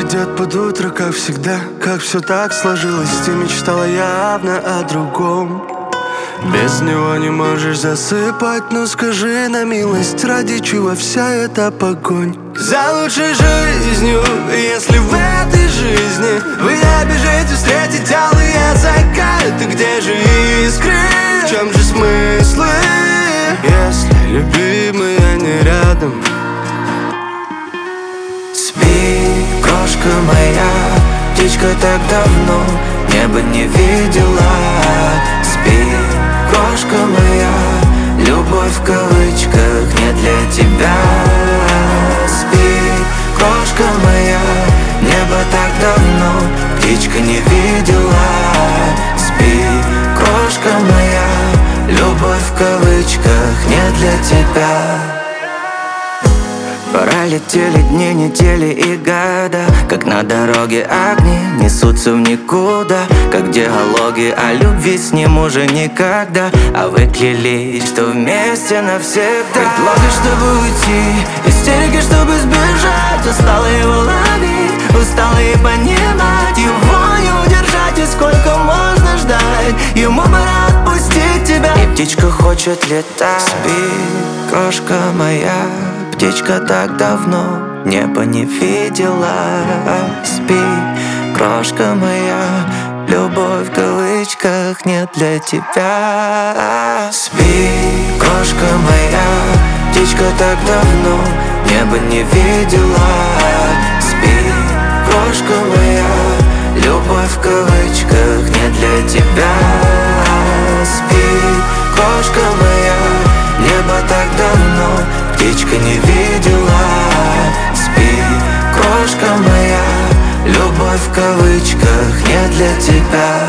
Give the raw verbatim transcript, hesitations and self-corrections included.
идет под утро, как всегда. Как все так сложилось, ты мечтала явно о другом. Без него не можешь засыпать, но скажи на милость, ради чего вся эта погонь? За лучшей жизнью, если в этой жизни вы не бежите встретить алые закаты, где же искры, в чем же смыслы, если любимые не рядом? Спи, крошка моя, птичка так давно небо не видела. Спи, крошка моя, любовь в кавычках не для тебя. Спи, крошка моя, небо так давно птичка не видела. Спи, крошка моя, любовь в кавычках не для тебя. Пролетели дни, недели и года, как на дороге огни несутся в никуда, как диалоги о любви с ним уже никогда. А вы клялись, что вместе навсегда. Предлоги, чтобы уйти, истерики, чтобы сбежать. Устала его ловить, устала и понимать. Его не удержать, и сколько можно ждать. Ему пора отпустить тебя, и птичка хочет летать. Спи, крошка моя, птичка так давно небо не видела. Спи, крошка моя, любовь в кавычках не для тебя. Спи, крошка моя, птичка так давно небо не видела. Спи, крошка моя, любовь в кавычках не для тебя. Спи, крошка моя, небо так давно птичка не видела. Спи, крошка моя, любовь в кавычках не для тебя.